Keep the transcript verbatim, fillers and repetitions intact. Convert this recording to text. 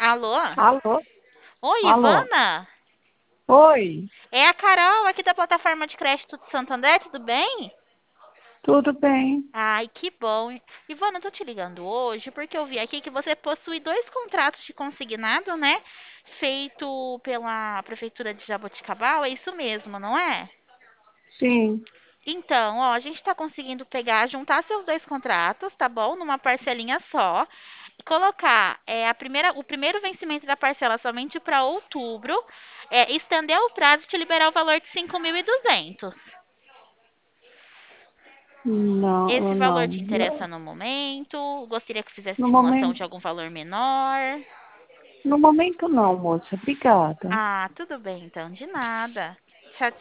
Alô? Alô? Oi, Alô? Ivana? Oi, É a Carol aqui da plataforma de crédito de Santander, tudo bem? tudo bem? Ai, que bom. Ivana, eu tô te ligando hoje porque eu vi aqui que você possui dois contratos de consignado, né? Feito pela Prefeitura de Jaboticabal, é isso mesmo, não é? Sim. Então, ó, a gente está conseguindo pegar, juntar seus dois contratos, tá bom? Numa parcelinha só. E colocar é, a primeira, o primeiro vencimento da parcela somente para outubro, é, estender o prazo e te liberar o valor de cinco mil e duzentos. Esse Não, valor não, te interessa não. no momento? Gostaria que fizesse No simulação de momento, algum valor menor? no momento não, moça. Obrigada. Ah, tudo bem então, de nada.